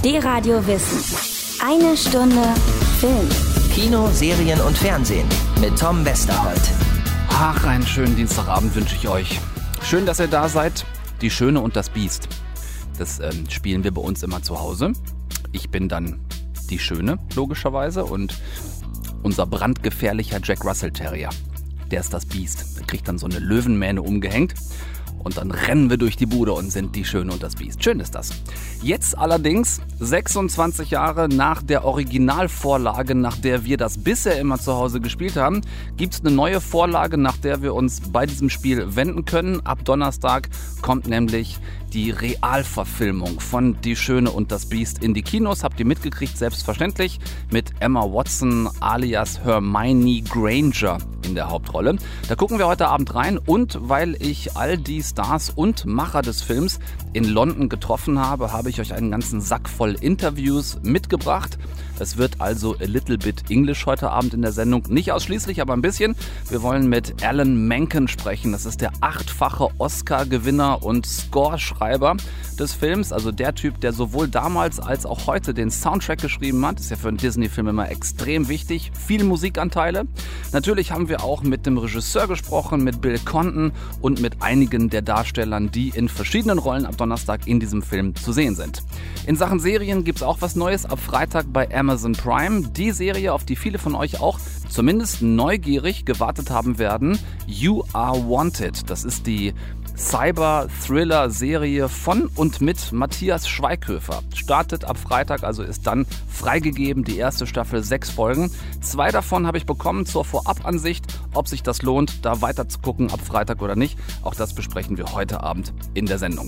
D-Radio Wissen. Eine Stunde Film. Kino, Serien und Fernsehen mit Tom Westerholt. Ach, einen schönen Dienstagabend wünsche ich euch. Schön, dass ihr da seid. Die Schöne und das Biest. Das spielen wir bei uns immer zu Hause. Ich bin dann die Schöne, logischerweise. Und unser brandgefährlicher Jack Russell Terrier, der ist das Biest. Der kriegt dann so eine Löwenmähne umgehängt. Und dann rennen wir durch die Bude und sind die Schöne und das Biest. Schön ist das. Jetzt allerdings, 26 Jahre nach der Originalvorlage, nach der wir das bisher immer zu Hause gespielt haben, gibt es eine neue Vorlage, nach der wir uns bei diesem Spiel wenden können. Ab Donnerstag kommt nämlich die Realverfilmung von Die Schöne und das Biest in die Kinos. Habt ihr mitgekriegt, selbstverständlich, mit Emma Watson alias Hermione Granger in der Hauptrolle. Da gucken wir heute Abend rein, und weil ich all die Stars und Macher des Films in London getroffen habe, habe ich euch einen ganzen Sack voll Interviews mitgebracht. Es wird also a little bit English heute Abend in der Sendung. Nicht ausschließlich, aber ein bisschen. Wir wollen mit Alan Menken sprechen. Das ist der 8-fache Oscar-Gewinner und Scoreschreiber des Films. Also der Typ, der sowohl damals als auch heute den Soundtrack geschrieben hat. Das ist ja für einen Disney-Film immer extrem wichtig. Viele Musikanteile. Natürlich haben wir auch mit dem Regisseur gesprochen, mit Bill Condon und mit einigen der Darstellern, die in verschiedenen Rollen ab Donnerstag in diesem Film zu sehen sind. In Sachen Serien gibt es auch was Neues ab Freitag bei Amazon Prime. Die Serie, auf die viele von euch auch zumindest neugierig gewartet haben werden, You Are Wanted. Das ist die Cyber-Thriller-Serie von und mit Matthias Schweighöfer. Startet ab Freitag, also ist dann freigegeben, die erste Staffel, 6 Folgen. 2 davon habe ich bekommen zur Vorabansicht. Ob sich das lohnt, da weiter zu gucken ab Freitag oder nicht, auch das besprechen wir heute Abend in der Sendung.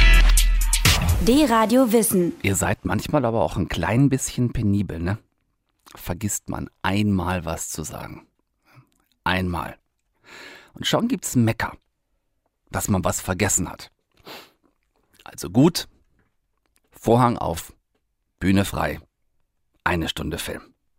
D-Radio Wissen. Ihr seid manchmal aber auch ein klein bisschen penibel, ne? Vergisst man einmal was zu sagen. Einmal. Und schon gibt's Mecker, dass man was vergessen hat. Also gut, Vorhang auf, Bühne frei, eine Stunde Film.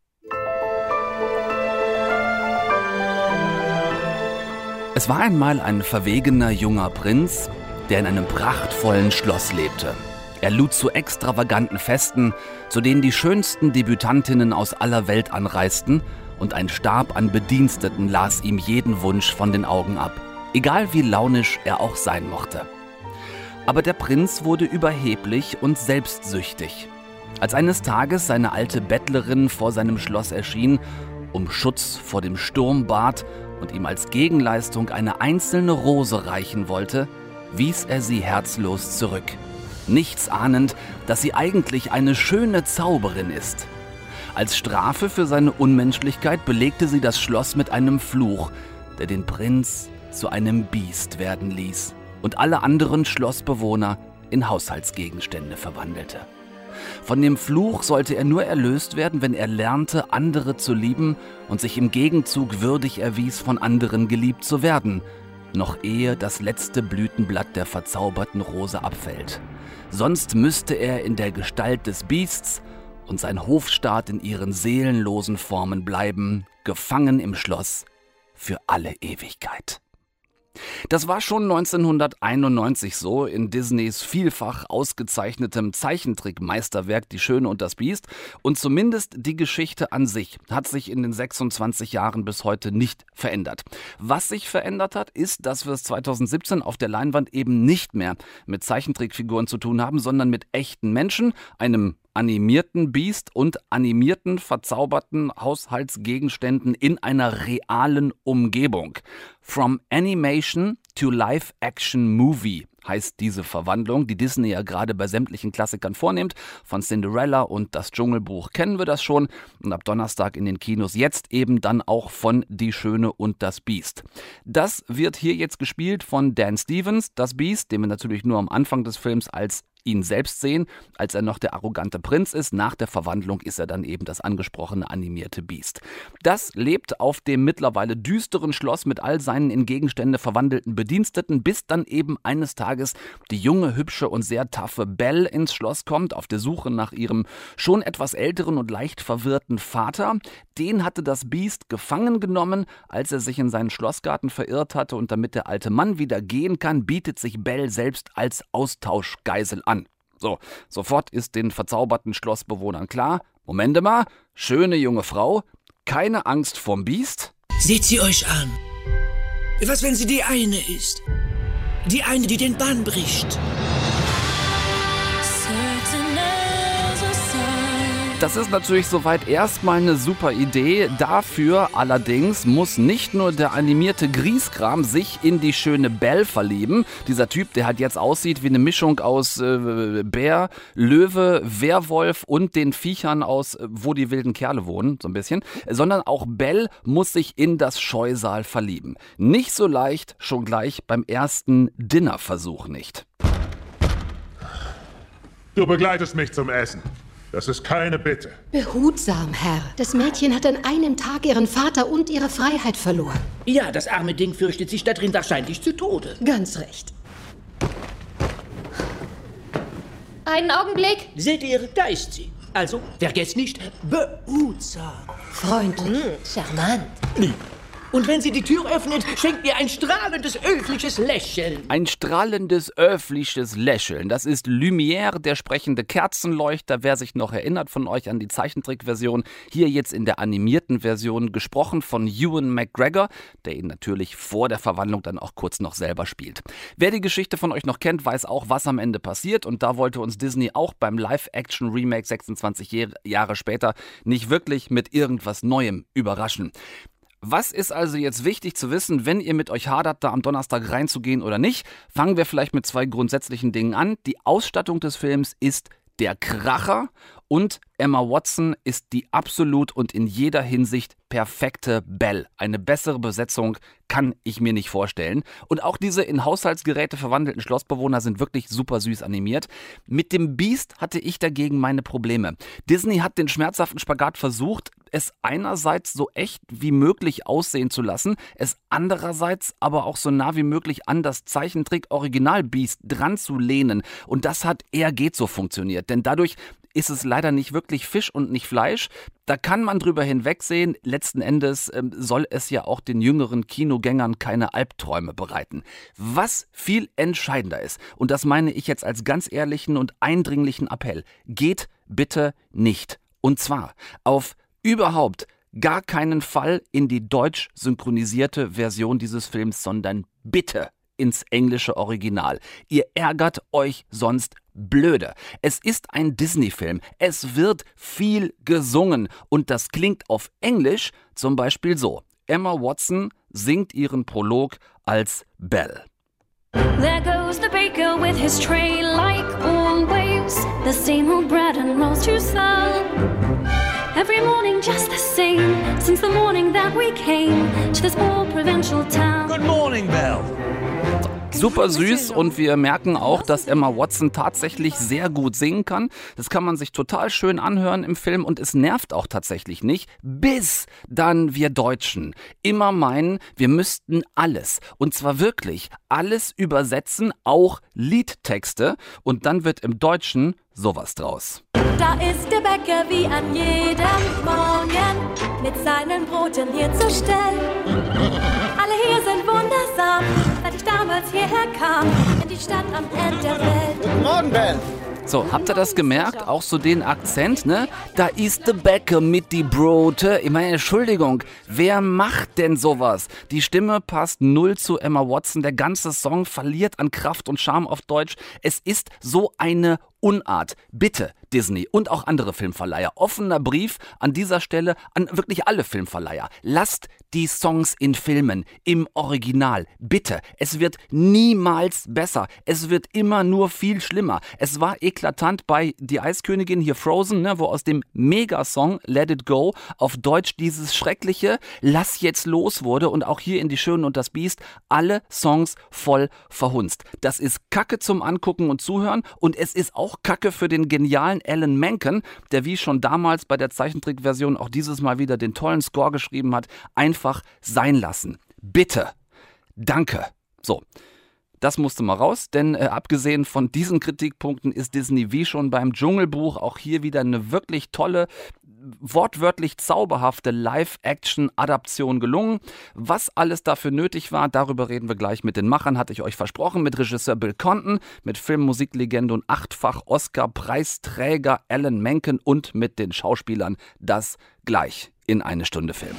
Es war einmal ein verwegener junger Prinz, der in einem prachtvollen Schloss lebte. Er lud zu extravaganten Festen, zu denen die schönsten Debütantinnen aus aller Welt anreisten, und ein Stab an Bediensteten las ihm jeden Wunsch von den Augen ab, egal wie launisch er auch sein mochte. Aber der Prinz wurde überheblich und selbstsüchtig. Als eines Tages seine alte Bettlerin vor seinem Schloss erschien, um Schutz vor dem Sturm bat und ihm als Gegenleistung eine einzelne Rose reichen wollte, wies er sie herzlos zurück, nichts ahnend, dass sie eigentlich eine schöne Zauberin ist. Als Strafe für seine Unmenschlichkeit belegte sie das Schloss mit einem Fluch, der den Prinz zu einem Biest werden ließ und alle anderen Schlossbewohner in Haushaltsgegenstände verwandelte. Von dem Fluch sollte er nur erlöst werden, wenn er lernte, andere zu lieben und sich im Gegenzug würdig erwies, von anderen geliebt zu werden, noch ehe das letzte Blütenblatt der verzauberten Rose abfällt. Sonst müsste er in der Gestalt des Biests und sein Hofstaat in ihren seelenlosen Formen bleiben, gefangen im Schloss für alle Ewigkeit. Das war schon 1991 so in Disneys vielfach ausgezeichnetem Zeichentrickmeisterwerk Die Schöne und das Biest, und zumindest die Geschichte an sich hat sich in den 26 Jahren bis heute nicht verändert. Was sich verändert hat, ist, dass wir es 2017 auf der Leinwand eben nicht mehr mit Zeichentrickfiguren zu tun haben, sondern mit echten Menschen, einem animierten Biest und animierten, verzauberten Haushaltsgegenständen in einer realen Umgebung. From Animation to Live-Action-Movie heißt diese Verwandlung, die Disney ja gerade bei sämtlichen Klassikern vornimmt. Von Cinderella und das Dschungelbuch kennen wir das schon. Und ab Donnerstag in den Kinos jetzt eben dann auch von Die Schöne und das Biest. Das wird hier jetzt gespielt von Dan Stevens, das Biest, den wir natürlich nur am Anfang des Films als ihn selbst sehen, als er noch der arrogante Prinz ist. Nach der Verwandlung ist er dann eben das angesprochene animierte Biest. Das lebt auf dem mittlerweile düsteren Schloss mit all seinen in Gegenstände verwandelten Bediensteten, bis dann eben eines Tages die junge, hübsche und sehr taffe Belle ins Schloss kommt, auf der Suche nach ihrem schon etwas älteren und leicht verwirrten Vater. Den hatte das Biest gefangen genommen, als er sich in seinen Schlossgarten verirrt hatte, und damit der alte Mann wieder gehen kann, bietet sich Belle selbst als Austauschgeisel an. So, sofort ist den verzauberten Schlossbewohnern klar, Momente mal, schöne junge Frau, keine Angst vorm Biest. Seht sie euch an. Was, wenn sie die eine ist? Die eine, die den Bann bricht. Das ist natürlich soweit erstmal eine super Idee. Dafür allerdings muss nicht nur der animierte Grieskram sich in die schöne Belle verlieben. Dieser Typ, der halt jetzt aussieht wie eine Mischung aus Bär, Löwe, Werwolf und den Viechern aus Wo die wilden Kerle wohnen, so ein bisschen. Sondern auch Belle muss sich in das Scheusal verlieben. Nicht so leicht, schon gleich beim ersten Dinnerversuch nicht. Du begleitest mich zum Essen. Das ist keine Bitte. Behutsam, Herr. Das Mädchen hat an einem Tag ihren Vater und ihre Freiheit verloren. Ja, das arme Ding fürchtet sich darin wahrscheinlich zu Tode. Ganz recht. Einen Augenblick. Seht ihr, da ist sie. Also, vergesst nicht, behutsam. Freundlich. Charmant. Lieb. Und wenn sie die Tür öffnet, schenkt ihr ein strahlendes, öffentliches Lächeln. Ein strahlendes, öffentliches Lächeln. Das ist Lumière, der sprechende Kerzenleuchter. Wer sich noch erinnert von euch an die Zeichentrickversion, hier jetzt in der animierten Version, gesprochen von Ewan McGregor, der ihn natürlich vor der Verwandlung dann auch kurz noch selber spielt. Wer die Geschichte von euch noch kennt, weiß auch, was am Ende passiert. Und da wollte uns Disney auch beim Live-Action-Remake 26 Jahre später nicht wirklich mit irgendwas Neuem überraschen. Was ist also jetzt wichtig zu wissen, wenn ihr mit euch hadert, da am Donnerstag reinzugehen oder nicht? Fangen wir vielleicht mit zwei grundsätzlichen Dingen an. Die Ausstattung des Films ist der Kracher und Emma Watson ist die absolut und in jeder Hinsicht perfekte Belle. Eine bessere Besetzung kann ich mir nicht vorstellen. Und auch diese in Haushaltsgeräte verwandelten Schlossbewohner sind wirklich super süß animiert. Mit dem Biest hatte ich dagegen meine Probleme. Disney hat den schmerzhaften Spagat versucht, es einerseits so echt wie möglich aussehen zu lassen, es andererseits aber auch so nah wie möglich an das Zeichentrick-Original-Biest dran zu lehnen. Und das hat eher geht so funktioniert, denn dadurch ist es leider nicht wirklich Fisch und nicht Fleisch. Da kann man drüber hinwegsehen. Letzten Endes soll es ja auch den jüngeren Kinogängern keine Albträume bereiten. Was viel entscheidender ist, und das meine ich jetzt als ganz ehrlichen und eindringlichen Appell, geht bitte nicht. Und zwar auf überhaupt gar keinen Fall in die deutsch synchronisierte Version dieses Films, sondern bitte ins englische Original. Ihr ärgert euch sonst blöde. Es ist ein Disney-Film. Es wird viel gesungen und das klingt auf Englisch zum Beispiel so. Emma Watson singt ihren Prolog als Belle. There goes the baker with his tray like always. The same old bread and rolls to sell. Every morning just the same, since the morning that we came to this poor provincial town. Good morning, Belle. Super süß und wir merken auch, dass Emma Watson tatsächlich sehr gut singen kann. Das kann man sich total schön anhören im Film und es nervt auch tatsächlich nicht, bis dann wir Deutschen immer meinen, wir müssten alles, und zwar wirklich alles übersetzen, auch Liedtexte, und dann wird im Deutschen sowas draus. Da ist der Bäcker wie an jedem Morgen mit seinen Broten hier zur Stelle. Alle hier sind wundersam, seit ich damals hierher kam, in die Stadt am Ende der Welt. Guten Morgen, Ben. So, habt ihr das gemerkt? Auch so den Akzent, ne? Da ist der Bäcker mit die Brote. Ich meine, Entschuldigung, wer macht denn sowas? Die Stimme passt null zu Emma Watson. Der ganze Song verliert an Kraft und Charme auf Deutsch. Es ist so eine Unart. Bitte, Disney und auch andere Filmverleiher. Offener Brief an dieser Stelle an wirklich alle Filmverleiher. Lasst die Songs in Filmen im Original. Bitte. Es wird niemals besser. Es wird immer nur viel schlimmer. Es war eklatant bei Die Eiskönigin, hier Frozen, ne, wo aus dem Megasong Let It Go auf Deutsch dieses schreckliche Lass jetzt los wurde und auch hier in Die Schöne und das Biest alle Songs voll verhunzt. Das ist Kacke zum Angucken und Zuhören und es ist auch Kacke für den genialen Alan Menken, der wie schon damals bei der Zeichentrickversion auch dieses Mal wieder den tollen Score geschrieben hat. Einfach sein lassen. Bitte. Danke. So. Das musste mal raus, denn abgesehen von diesen Kritikpunkten ist Disney wie schon beim Dschungelbuch auch hier wieder eine wirklich tolle, wortwörtlich zauberhafte Live-Action-Adaption gelungen. Was alles dafür nötig war, darüber reden wir gleich mit den Machern, hatte ich euch versprochen, mit Regisseur Bill Condon, mit Filmmusiklegende und 8-fach Oscar-Preisträger Alan Menken und mit den Schauspielern. Das gleich in eine Stunde Film.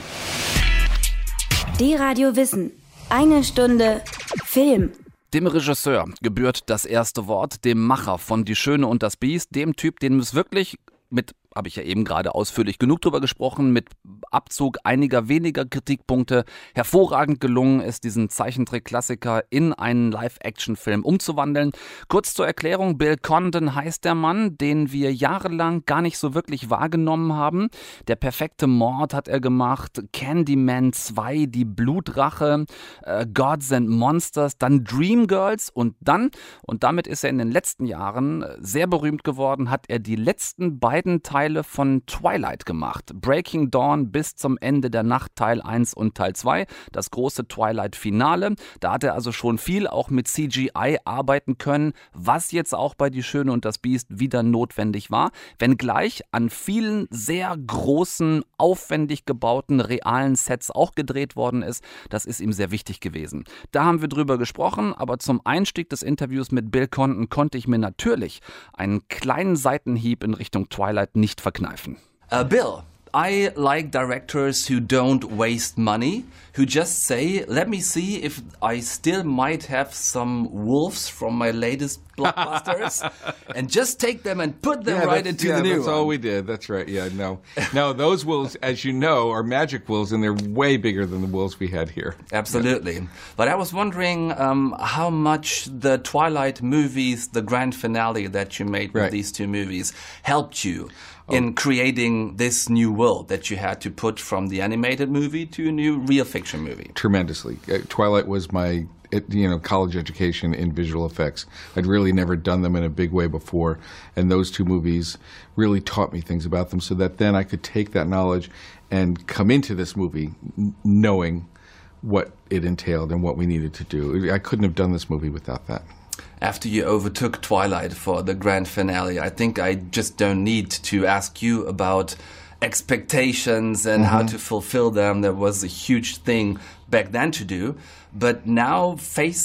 Die Radio Wissen. Eine Stunde Film. Dem Regisseur gebührt das erste Wort, dem Macher von Die Schöne und das Biest, dem Typ, den es wirklich habe ich ja eben gerade ausführlich genug drüber gesprochen, mit Abzug einiger weniger Kritikpunkte hervorragend gelungen ist, diesen Zeichentrick-Klassiker in einen Live-Action-Film umzuwandeln. Kurz zur Erklärung, Bill Condon heißt der Mann, den wir jahrelang gar nicht so wirklich wahrgenommen haben. Der perfekte Mord hat er gemacht, Candyman 2, Die Blutrache, Gods and Monsters, dann Dreamgirls und damit ist er in den letzten Jahren sehr berühmt geworden, hat er die letzten beiden Teile von Twilight gemacht. Breaking Dawn bis zum Ende der Nacht, Teil 1 und Teil 2. Das große Twilight-Finale. Da hat er also schon viel auch mit CGI arbeiten können, was jetzt auch bei Die Schöne und das Biest wieder notwendig war. Wenngleich an vielen sehr großen, aufwendig gebauten, realen Sets auch gedreht worden ist. Das ist ihm sehr wichtig gewesen. Da haben wir drüber gesprochen, aber zum Einstieg des Interviews mit Bill Condon konnte ich mir natürlich einen kleinen Seitenhieb in Richtung Twilight nicht verkneifen. Bill, I like directors who don't waste money, who just say, let me see if I still might have some wolves from my latest blockbusters and just take them and put them right into the new that's all we did. That's right. Yeah, no, those wolves, as you know, are magic wolves, and they're way bigger than the wolves we had here. Absolutely. Yeah. But I was wondering how much the Twilight movies, the grand finale that you made with these two movies, helped you in creating this new world that you had to put from the animated movie to a new real fiction movie. Tremendously. Twilight was my college education in visual effects. I'd really never done them in a big way before, and those two movies really taught me things about them so that then I could take that knowledge and come into this movie knowing what it entailed and what we needed to do. I couldn't have done this movie without that. After you overtook Twilight for the grand finale, I think I just don't need to ask you about expectations and how to fulfill them. That was a huge thing back then to do. But now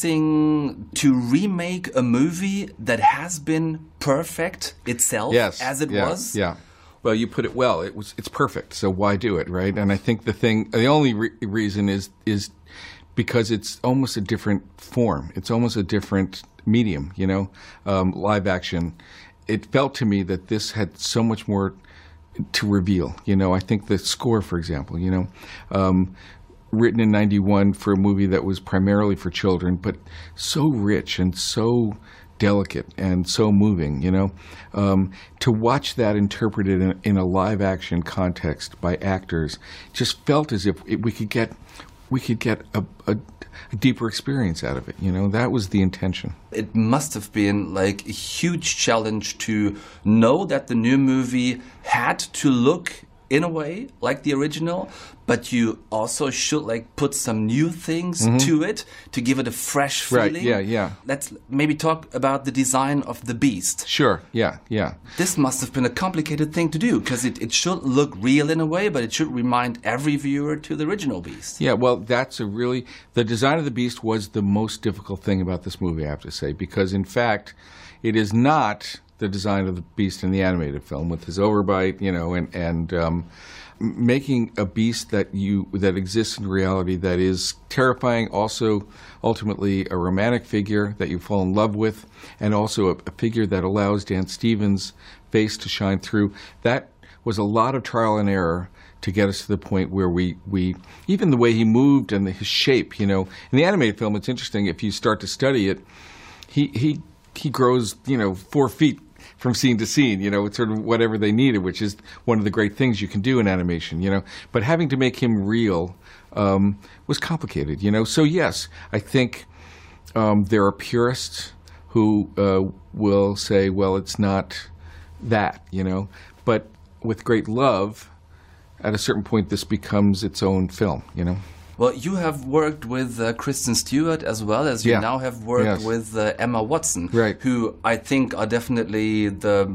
facing to remake a movie that has been perfect itself as it was. Yeah. Well, you put it well. It's perfect. So why do it, right? And I think the only reason is because it's almost a different form. It's almost a different medium, live action. It felt to me that this had so much more to reveal. I think the score, for example, written in 91 for a movie that was primarily for children, but so rich and so delicate and so moving, to watch that interpreted in a live action context by actors just felt as if we could get a deeper experience out of it. That was the intention. It must have been like a huge challenge to know that the new movie had to look in a way like the original, but you also should put some new things to it to give it a fresh feeling. Right, yeah. Let's maybe talk about the design of the beast. Sure, yeah. This must have been a complicated thing to do because it should look real in a way, but it should remind every viewer to the original beast. Yeah, well, the design of the beast was the most difficult thing about this movie, I have to say, because in fact, it is not the design of the beast in the animated film with his overbite, and making a beast that exists in reality that is terrifying, also ultimately a romantic figure that you fall in love with, and also a figure that allows Dan Stevens' face to shine through. That was a lot of trial and error to get us to the point where we even the way he moved and his shape, in the animated film, it's interesting if you start to study it, he grows, 4 feet from scene to scene, it's sort of whatever they needed, which is one of the great things you can do in animation, But having to make him real was complicated, So yes, I think there are purists who will say, well, it's not that, But with great love, at a certain point, this becomes its own film, Well, you have worked with Kristen Stewart as well as you now have worked with Emma Watson, right. who I think are definitely the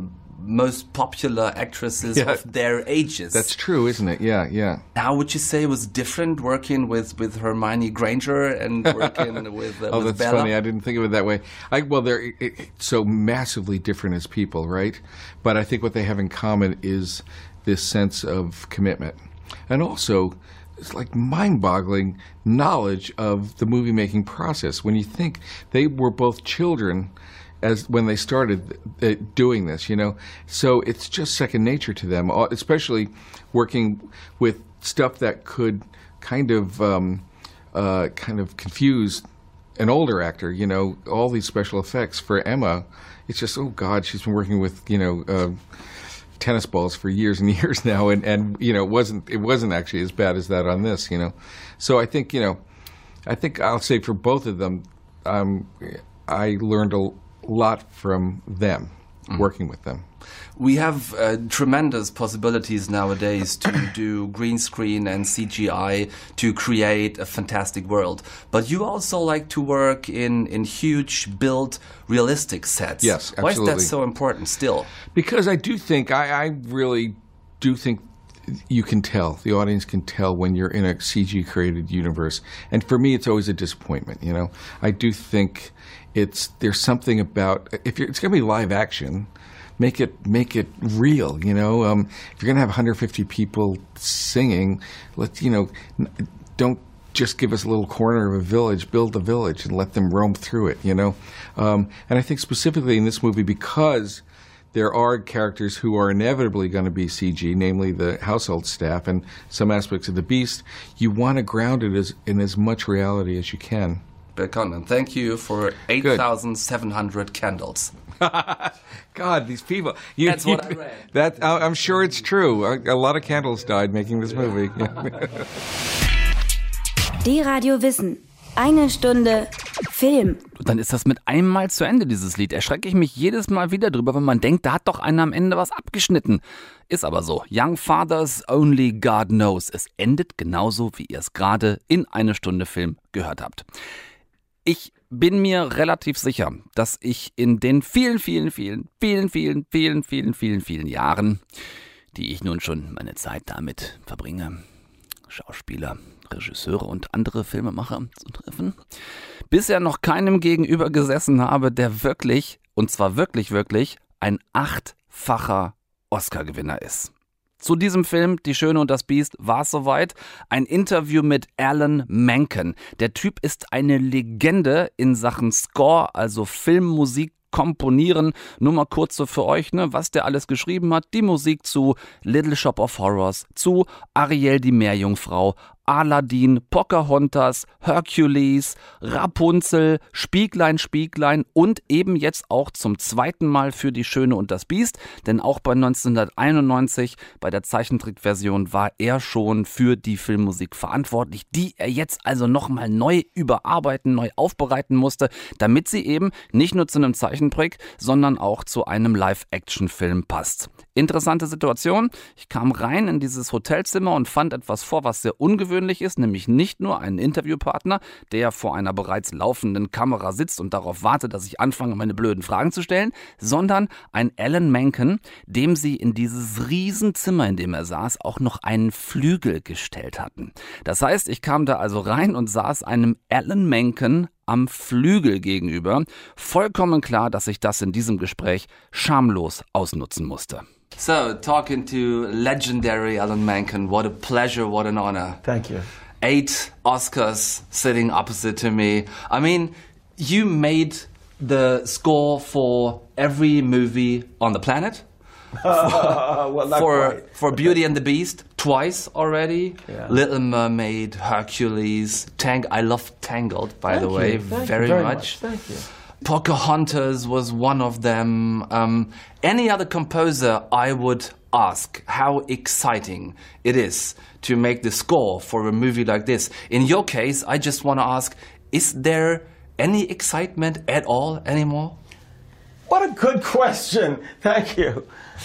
most popular actresses of their ages. That's true, isn't it? Yeah, yeah. How would you say it was different working with Hermione Granger and working with Oh, with that's Bella? funny. I didn't think of it that way. They're so massively different as people, right? But I think what they have in common is this sense of commitment. And also, it's like mind-boggling knowledge of the movie-making process. When you think they were both children as when they started doing this, you know, so it's just second nature to them. Especially working with stuff that could kind of confuse an older actor. You know, all these special effects for Emma. It's just, oh God, she's been working with tennis balls for years and years now, and you know, it wasn't actually as bad as that on this, you know. So I think I'll say for both of them, I learned a lot from them, working with them. We have tremendous possibilities nowadays to do green screen and CGI to create a fantastic world. But you also like to work in huge, built, realistic sets. Yes, absolutely. Why is that so important still? Because I do think, I really do think you can tell, the audience can tell when you're in a CG-created universe. And for me, it's always a disappointment, you know. I do think there's something about, it's going to be live action, make it real, you know. If you're going to have 150 people singing, don't just give us a little corner of a village, build a village and let them roam through it, you know. And I think specifically in this movie, because there are characters who are inevitably going to be CG, namely the household staff and some aspects of the Beast, you want to ground it in as much reality as you can. Bill Condon, thank you for 8,700 candles. God, these people. That's what I read. I'm sure it's true. A lot of candles died making this movie. Die Radio Wissen. Eine Stunde Film. Dann ist das mit einem Mal zu Ende, dieses Lied. Erschrecke ich mich jedes Mal wieder drüber, wenn man denkt, da hat doch einer am Ende was abgeschnitten. Ist aber so. Young Fathers, Only God Knows. Es endet genauso, wie ihr es gerade in eine Stunde Film gehört habt. Ich bin mir relativ sicher, dass ich in den vielen Jahren, die ich nun schon meine Zeit damit verbringe, Schauspieler, Regisseure und andere Filmemacher zu treffen, bisher noch keinem gegenüber gesessen habe, der wirklich, und zwar wirklich, ein 8-facher Oscar-Gewinner ist. Zu diesem Film, Die Schöne und das Biest, war es soweit. Ein Interview mit Alan Menken. Der Typ ist eine Legende in Sachen Score, also Filmmusik komponieren. Nur mal kurz so für euch, was der alles geschrieben hat. Die Musik zu Little Shop of Horrors, zu Ariel die Meerjungfrau, Aladdin, Pocahontas, Hercules, Rapunzel, Spieglein, Spieglein und eben jetzt auch zum zweiten Mal für Die Schöne und das Biest, denn auch bei 1991 bei der Zeichentrickversion war er schon für die Filmmusik verantwortlich, die er jetzt also nochmal neu überarbeiten, neu aufbereiten musste, damit sie eben nicht nur zu einem Zeichentrick, sondern auch zu einem Live-Action-Film passt. Interessante Situation. Ich kam rein in dieses Hotelzimmer und fand etwas vor, was sehr ungewöhnlich ist, nämlich nicht nur einen Interviewpartner, der vor einer bereits laufenden Kamera sitzt und darauf wartet, dass ich anfange, meine blöden Fragen zu stellen, sondern ein Alan Menken, dem sie in dieses Riesenzimmer, in dem er saß, auch noch einen Flügel gestellt hatten. Das heißt, ich kam da also rein und saß einem Alan Menken am Flügel gegenüber. Vollkommen klar, dass ich das in diesem Gespräch schamlos ausnutzen musste. So, talking to legendary Alan Menken, what a pleasure, what an honor. Thank you. 8 Oscars sitting opposite to me. I mean, you made the score for every movie on the planet. Well, not quite. For Beauty and the Beast, twice already. Yeah. Little Mermaid, Hercules, I love Tangled, by the way, very much. Thank you. Pocahontas was one of them. Any other composer, I would ask how exciting it is to make the score for a movie like this. In your case, I just want to ask, is there any excitement at all anymore? What a good question. Thank you.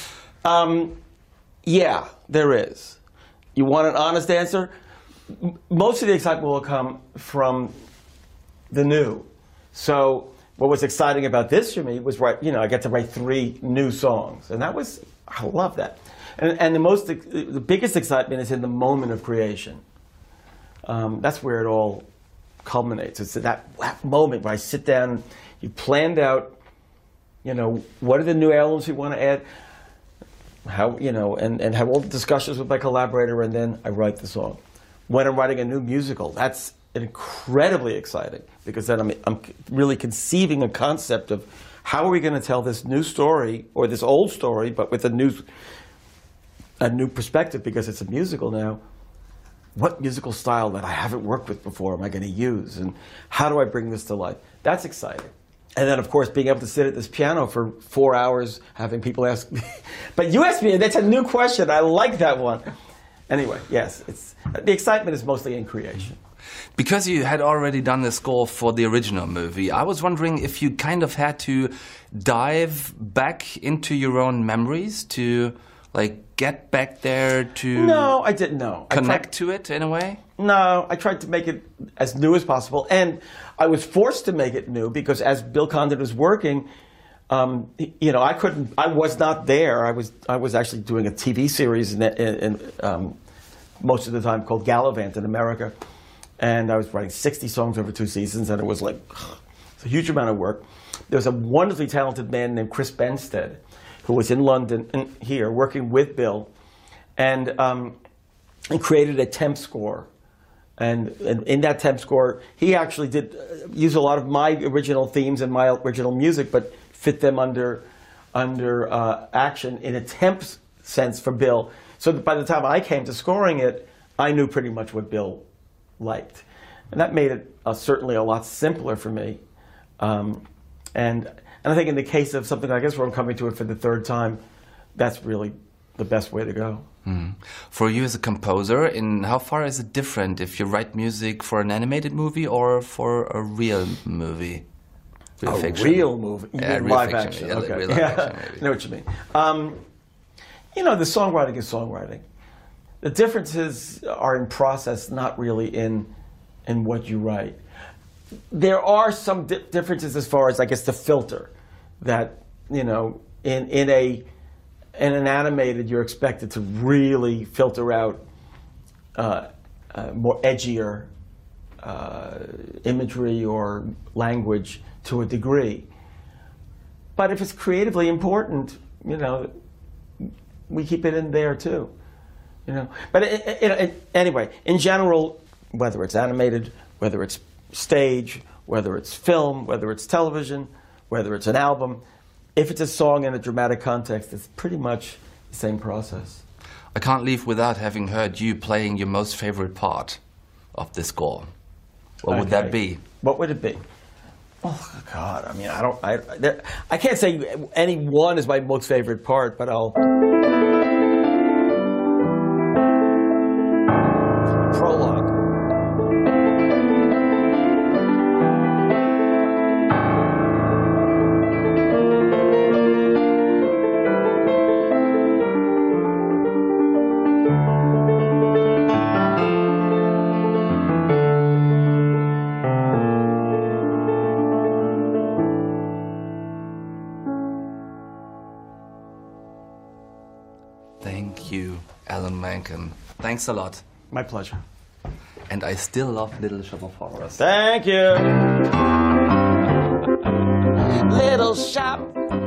Yeah, there is. You want an honest answer? Most of the excitement will come from the new. So what was exciting about this for me was I get to write 3 new songs, and I love that. And the biggest excitement is in the moment of creation. That's where it all culminates. It's that moment where I sit down, you planned out, what are the new elements you want to add, how, and have all the discussions with my collaborator, and then I write the song. When I'm writing a new musical, that's incredibly exciting, because then I'm really conceiving a concept of how are we going to tell this new story, or this old story, but with a new perspective, because it's a musical now. What musical style that I haven't worked with before am I going to use, and how do I bring this to life? That's exciting. And then, of course, being able to sit at this piano for 4 hours, having people ask me. But you asked me, that's a new question. I like that one. Anyway, yes, the excitement is mostly in creation. Because you had already done the score for the original movie, I was wondering if you kind of had to dive back into your own memories to, get back there to... No, I didn't know. Connect to it in a way? No, I tried to make it as new as possible. And I was forced to make it new because as Bill Condon was working, I was not there. I was actually doing a TV series in most of the time called Gallivant in America. And I was writing 60 songs over 2 seasons, and it was it's a huge amount of work. There was a wonderfully talented man named Chris Benstead, who was in London and here working with Bill, and created a temp score. And in that temp score, he actually did use a lot of my original themes and my original music, but fit them under action in a temp sense for Bill. So that by the time I came to scoring it, I knew pretty much what Bill liked. And that made it certainly a lot simpler for me. And I think in the case of something like this, where I'm coming to it for the 3rd time, that's really the best way to go. Mm. For you as a composer, in how far is it different if you write music for an animated movie or for a real movie? Real fiction. Real movie? Live action. Yeah, okay. Real live action, maybe. I know what you mean. The songwriting is songwriting. The differences are in process, not really in what you write. There are some differences as far as, I guess, the filter. That, in an animated, you're expected to really filter out more edgier imagery or language to a degree. But if it's creatively important, we keep it in there too. But anyway, in general, whether it's animated, whether it's stage, whether it's film, whether it's television, whether it's an album, if it's a song in a dramatic context, it's pretty much the same process. I can't leave without having heard you playing your most favorite part of the score. What would that be? What would it be? Oh God! I mean, I can't say any one is my most favorite part, but I'll. Prologue. Thank you, Alan Menken. Thanks a lot. My pleasure. And I still love Little Shop of Horrors. Thank you. Little Shop.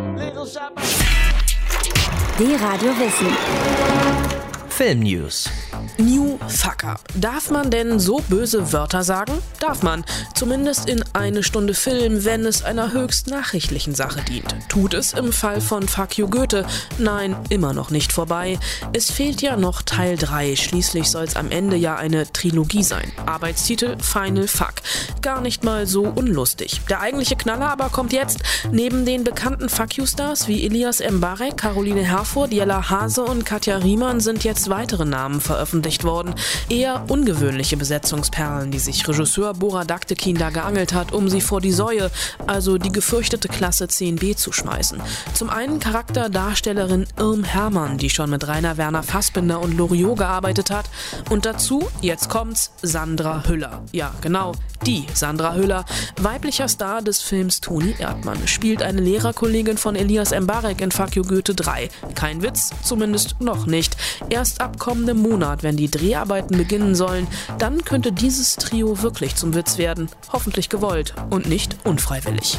Die Radio Wissen. Film News. New Fuck Up. Darf man denn so böse Wörter sagen? Darf man. Zumindest in eine Stunde Film, wenn es einer höchst nachrichtlichen Sache dient. Tut es im Fall von Fuck You Goethe? Nein, immer noch nicht vorbei. Es fehlt ja noch Teil 3. Schließlich soll es am Ende ja eine Trilogie sein. Arbeitstitel Final Fuck. Gar nicht mal so unlustig. Der eigentliche Knaller aber kommt jetzt. Neben den bekannten Fuck You Stars wie Elias Mbarek, Caroline Herfurth, Jella Hase und Katja Riemann sind jetzt 6 weitere Namen veröffentlicht worden. Eher ungewöhnliche Besetzungsperlen, die sich Regisseur Bora Daktekin da geangelt hat, um sie vor die Säue, also die gefürchtete Klasse 10b zu schmeißen. Zum einen Charakterdarstellerin Irm Hermann, die schon mit Rainer Werner Fassbinder und Loriot gearbeitet hat. Und dazu, jetzt kommt's, Sandra Hüller. Ja, genau, die Sandra Hüller, weiblicher Star des Films Toni Erdmann, spielt eine Lehrerkollegin von Elias Mbarek in Fuck You Goethe 3. Kein Witz, zumindest noch nicht. Erst ab kommendem Monat, wenn die Dreharbeiten beginnen sollen, dann könnte dieses Trio wirklich zum Witz werden. Hoffentlich gewollt und nicht unfreiwillig.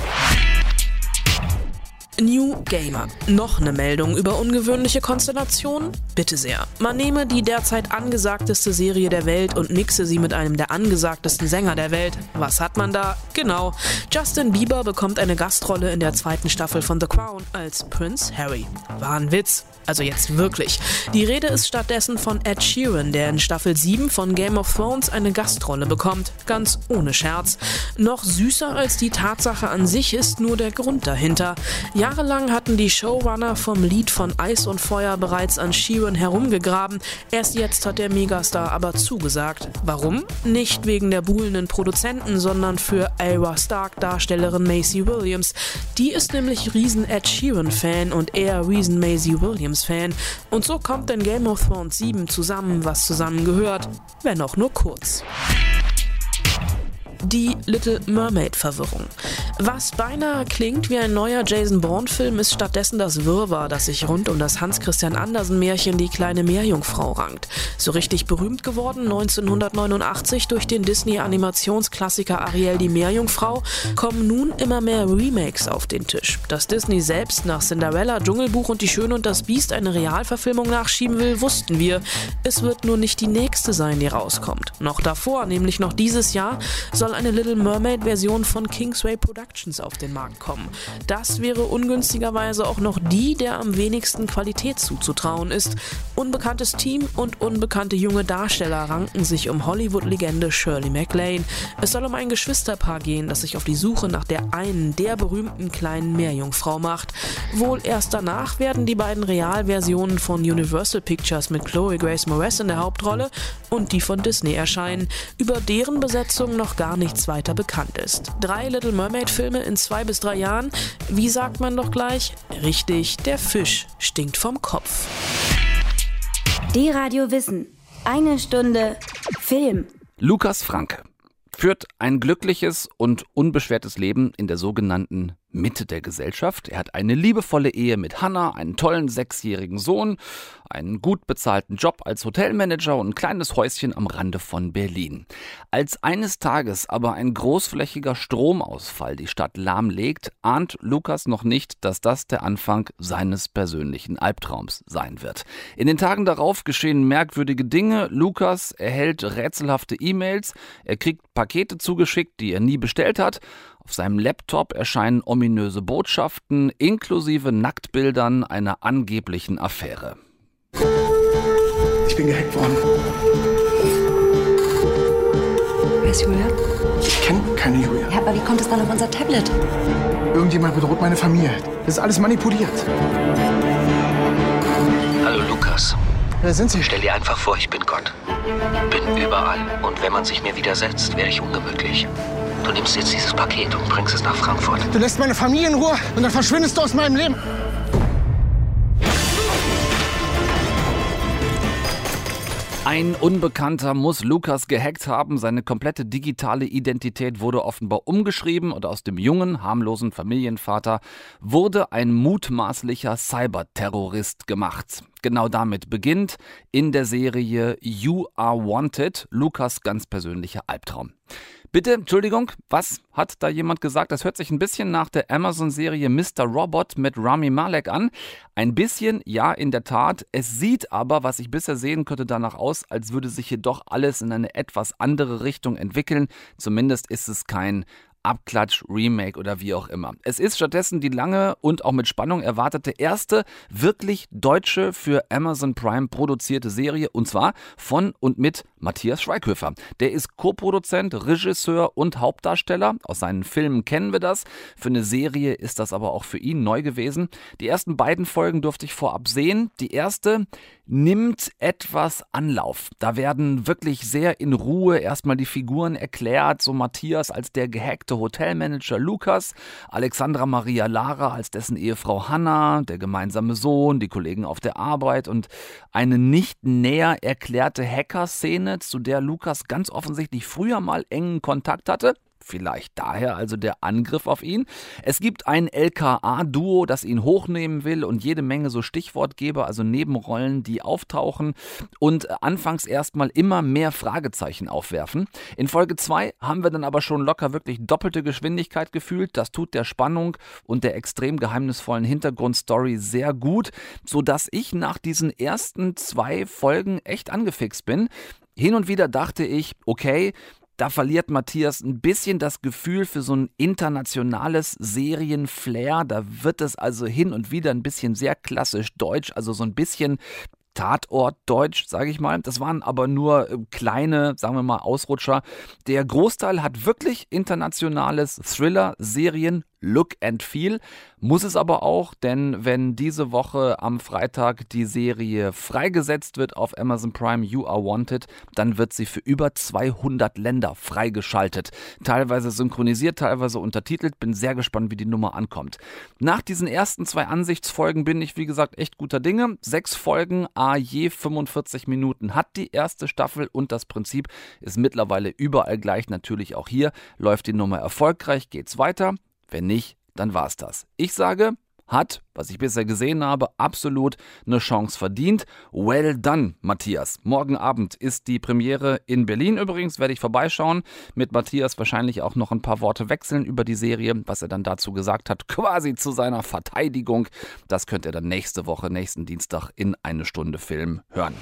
New Gamer. Noch eine Meldung über ungewöhnliche Konstellationen? Bitte sehr. Man nehme die derzeit angesagteste Serie der Welt und mixe sie mit einem der angesagtesten Sänger der Welt. Was hat man da? Genau. Justin Bieber bekommt eine Gastrolle in der 2. Staffel von The Crown als Prince Harry. War ein Witz. Also jetzt wirklich. Die Rede ist stattdessen von Ed Sheeran, der in Staffel 7 von Game of Thrones eine Gastrolle bekommt. Ganz ohne Scherz. Noch süßer als die Tatsache an sich ist nur der Grund dahinter. Jahrelang hatten die Showrunner vom Lied von Eis und Feuer bereits an Sheeran herumgegraben. Erst jetzt hat der Megastar aber zugesagt. Warum? Nicht wegen der buhlenden Produzenten, sondern für Arya Stark-Darstellerin Maisie Williams. Die ist nämlich riesen Ed Sheeran-Fan und er riesen Maisie Williams-Fan. Und so kommt in Game of Thrones 7 zusammen, was zusammengehört, wenn auch nur kurz. Die Little Mermaid-Verwirrung. Was beinahe klingt wie ein neuer Jason Bourne-Film, ist stattdessen das Wirrwarr, das sich rund um das Hans-Christian-Andersen-Märchen Die kleine Meerjungfrau rankt. So richtig berühmt geworden 1989 durch den Disney-Animationsklassiker Ariel die Meerjungfrau, kommen nun immer mehr Remakes auf den Tisch. Dass Disney selbst nach Cinderella, Dschungelbuch und Die Schöne und das Biest eine Realverfilmung nachschieben will, wussten wir. Es wird nur nicht die nächste sein, die rauskommt. Noch davor, nämlich noch dieses Jahr, soll eine Little Mermaid-Version von Kingsway Productions auf den Markt kommen. Das wäre ungünstigerweise auch noch die, der am wenigsten Qualität zuzutrauen ist. Unbekanntes Team und unbekannte junge Darsteller ranken sich um Hollywood-Legende Shirley MacLaine. Es soll um ein Geschwisterpaar gehen, das sich auf die Suche nach der berühmten kleinen Meerjungfrau macht. Wohl erst danach werden die beiden Realversionen von Universal Pictures mit Chloe Grace Moretz in der Hauptrolle und die von Disney erscheinen, über deren Besetzung noch gar nichts weiter bekannt ist. 3 Little Mermaid-Filme in 2 bis 3 Jahren. Wie sagt man doch gleich? Richtig, der Fisch stinkt vom Kopf. Die Radio Wissen. 1 Stunde Film. Lukas Franke führt ein glückliches und unbeschwertes Leben in der sogenannten Mitte der Gesellschaft. Er hat eine liebevolle Ehe mit Hannah, einen tollen 6-jährigen Sohn, einen gut bezahlten Job als Hotelmanager und ein kleines Häuschen am Rande von Berlin. Als eines Tages aber ein großflächiger Stromausfall die Stadt lahmlegt, ahnt Lukas noch nicht, dass das der Anfang seines persönlichen Albtraums sein wird. In den Tagen darauf geschehen merkwürdige Dinge. Lukas erhält rätselhafte E-Mails, er kriegt Pakete zugeschickt, die er nie bestellt hat. Auf seinem Laptop erscheinen ominöse Botschaften inklusive Nacktbildern einer angeblichen Affäre. Ich bin gehackt worden. Wer ist Julia? Ich kenne keine Julia. Ja, aber wie kommt es dann auf unser Tablet? Irgendjemand bedroht meine Familie. Das ist alles manipuliert. Hallo Lukas. Wer sind Sie? Stell dir einfach vor, ich bin Gott. Bin überall. Und wenn man sich mir widersetzt, wäre ich ungemütlich. Du nimmst jetzt dieses Paket und bringst es nach Frankfurt. Du lässt meine Familie in Ruhe und dann verschwindest du aus meinem Leben. Ein Unbekannter muss Lukas gehackt haben. Seine komplette digitale Identität wurde offenbar umgeschrieben und aus dem jungen, harmlosen Familienvater wurde ein mutmaßlicher Cyberterrorist gemacht. Genau damit beginnt in der Serie You Are Wanted Lukas ganz persönlicher Albtraum. Bitte, Entschuldigung, was hat da jemand gesagt? Das hört sich ein bisschen nach der Amazon-Serie Mr. Robot mit Rami Malek an. Ein bisschen, ja, in der Tat. Es sieht aber, was ich bisher sehen könnte, danach aus, als würde sich hier doch alles in eine etwas andere Richtung entwickeln. Zumindest ist es kein Abklatsch, Remake oder wie auch immer. Es ist stattdessen die lange und auch mit Spannung erwartete erste wirklich deutsche für Amazon Prime produzierte Serie und zwar von und mit Matthias Schweighöfer. Der ist Co-Produzent, Regisseur und Hauptdarsteller. Aus seinen Filmen kennen wir das. Für eine Serie ist das aber auch für ihn neu gewesen. Die ersten beiden Folgen durfte ich vorab sehen. Die erste nimmt etwas Anlauf. Da werden wirklich sehr in Ruhe erstmal die Figuren erklärt, so Matthias als der gehackte Hotelmanager Lukas, Alexandra Maria Lara als dessen Ehefrau Hannah, der gemeinsame Sohn, die Kollegen auf der Arbeit und eine nicht näher erklärte Hacker-Szene, zu der Lukas ganz offensichtlich früher mal engen Kontakt hatte. Vielleicht daher also der Angriff auf ihn. Es gibt ein LKA-Duo, das ihn hochnehmen will und jede Menge so Stichwortgeber, also Nebenrollen, die auftauchen und anfangs erstmal immer mehr Fragezeichen aufwerfen. In Folge 2 haben wir dann aber schon locker wirklich doppelte Geschwindigkeit gefühlt. Das tut der Spannung und der extrem geheimnisvollen Hintergrundstory sehr gut, sodass ich nach diesen ersten 2 Folgen echt angefixt bin. Hin und wieder dachte ich, okay, da verliert Matthias ein bisschen das Gefühl für so ein internationales Serienflair. Da wird es also hin und wieder ein bisschen sehr klassisch deutsch, also so ein bisschen Tatort-Deutsch, sage ich mal. Das waren aber nur kleine, sagen wir mal, Ausrutscher. Der Großteil hat wirklich internationales Thriller-Serien Look and Feel, muss es aber auch, denn wenn diese Woche am Freitag die Serie freigesetzt wird auf Amazon Prime You Are Wanted, dann wird sie für über 200 Länder freigeschaltet. Teilweise synchronisiert, teilweise untertitelt. Bin sehr gespannt, wie die Nummer ankommt. Nach diesen ersten 2 Ansichtsfolgen bin ich, wie gesagt, echt guter Dinge. 6 Folgen, je 45 Minuten hat die erste Staffel und das Prinzip ist mittlerweile überall gleich. Natürlich auch hier läuft die Nummer erfolgreich, geht's weiter. Wenn nicht, dann war's das. Ich sage, hat, was ich bisher gesehen habe, absolut eine Chance verdient. Well done, Matthias. Morgen Abend ist die Premiere in Berlin. Übrigens werde ich vorbeischauen, mit Matthias wahrscheinlich auch noch ein paar Worte wechseln über die Serie, was er dann dazu gesagt hat, quasi zu seiner Verteidigung. Das könnt ihr dann nächste Woche, nächsten Dienstag in 1 Stunde Film hören.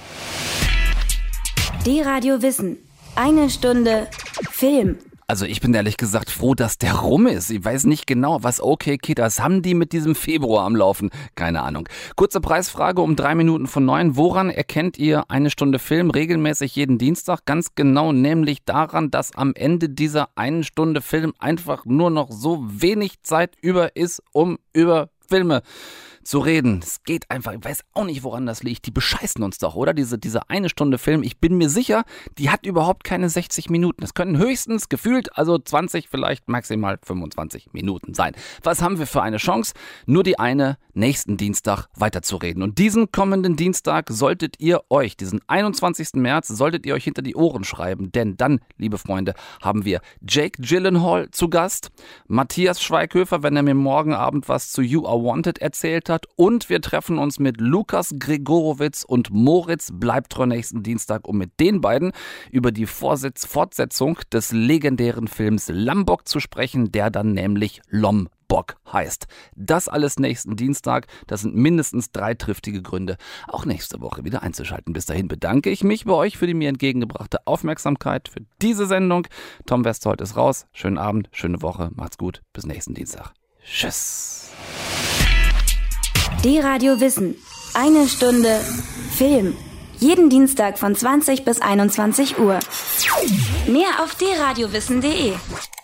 D-Radio Wissen. 1 Stunde Film. Also ich bin ehrlich gesagt froh, dass der rum ist. Ich weiß nicht genau, was OK Kitas haben die mit diesem Februar am Laufen. Keine Ahnung. Kurze Preisfrage um 3 Minuten von 9. Woran erkennt ihr 1 Stunde Film regelmäßig jeden Dienstag? Ganz genau, nämlich daran, dass am Ende dieser 1 Stunde Film einfach nur noch so wenig Zeit über ist, um über Filme zu reden. Es geht einfach, ich weiß auch nicht, woran das liegt. Die bescheißen uns doch, oder? Diese 1 Stunde Film, ich bin mir sicher, die hat überhaupt keine 60 Minuten. Es können höchstens gefühlt, also 20, vielleicht maximal 25 Minuten sein. Was haben wir für eine Chance? Nur die eine, nächsten Dienstag weiterzureden. Und diesen kommenden Dienstag solltet ihr euch, diesen 21. März, solltet ihr euch hinter die Ohren schreiben. Denn dann, liebe Freunde, haben wir Jake Gyllenhaal zu Gast, Matthias Schweighöfer, wenn er mir morgen Abend was zu You Are Wanted erzählt hat. Und wir treffen uns mit Lukas Gregorowitz und Moritz Bleibtreu nächsten Dienstag, um mit den beiden über die Fortsetzung des legendären Films Lambok zu sprechen, der dann nämlich Lombok heißt. Das alles nächsten Dienstag. Das sind mindestens 3 triftige Gründe, auch nächste Woche wieder einzuschalten. Bis dahin bedanke ich mich bei euch für die mir entgegengebrachte Aufmerksamkeit für diese Sendung. Tom Westholt ist raus. Schönen Abend, schöne Woche. Macht's gut. Bis nächsten Dienstag. Tschüss. D-Radio Wissen. 1 Stunde Film. Jeden Dienstag von 20 bis 21 Uhr. Mehr auf drradiowissen.de.